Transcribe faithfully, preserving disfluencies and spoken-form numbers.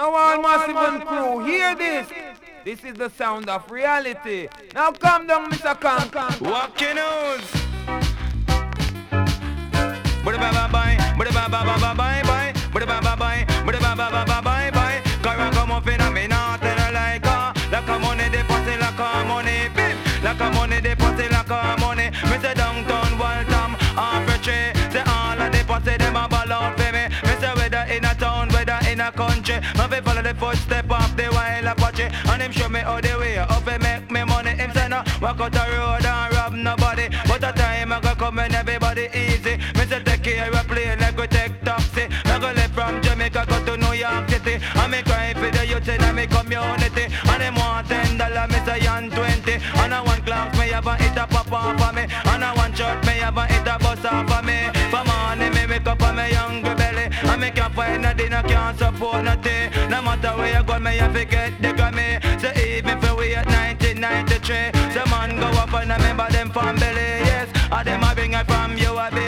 Now all massive and crew, hear this. This is the sound of reality. Now calm down, Mister Khan. Walking news. Bye bye bye, bye bye bye bye bye bye, bye bye bye bye, bye bye bye bye bye bye. Car come up in a me not tell her like a, like a money deposit, like a money bim, like a money deposit, like a money. Me say downtown Waltham, half a tree. Say all a deposit them a ball out for me. Me say whether in a town, whether in a country, me fi follow the footstep of the wild Apache, and him show me how the way up and make me money. Him say no walk out the road and rob nobody, but a time I go come and everybody easy. Me say take care of plane like we take taxi. I go left from Jamaica go to New York City, and me cry for the youth in my community. And them want ten dollar, me say and twenty. And I want clocks, me have a hit a pop off of me. And I want shirt, me have a hit a bus off of me. For morning me wake up on me hungry belly, and me can't find a dinner, can't support nothing. No matter where you go, me have to get the Grammy. Say even for we at nineteen ninety-three, say man go up and I remember them from Belly. Yes, and them a bring it from you a